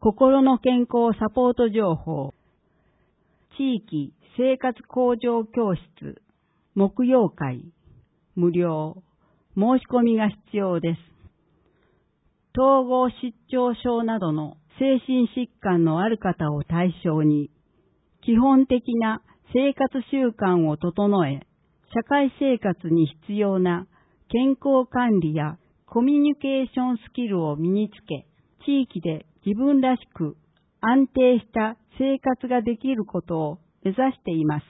心の健康サポート情報、地域生活向上教室、木曜会、無料、申し込みが必要です。統合失調症などの精神疾患のある方を対象に、基本的な生活習慣を整え、社会生活に必要な健康管理やコミュニケーションスキルを身につけ、地域で自分らしく安定した生活ができることを目指しています。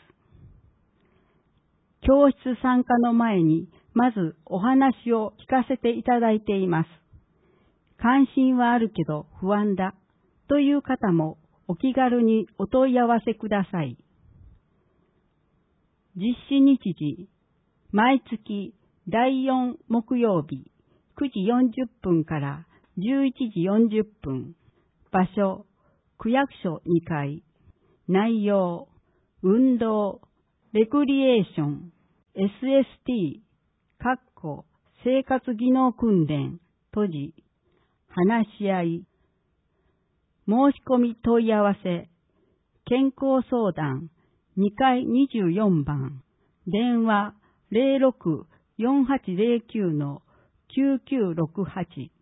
教室参加の前にまずお話を聞かせていただいています。関心はあるけど不安だという方もお気軽にお問い合わせください。実施日時、毎月第4木曜日9時40分から11時40分。場所、区役所2階。内容、運動、レクリエーション、SST、生活技能訓練、閉じ、話し合い、申し込み問い合わせ、健康相談、2階24番、電話 06-4809-9968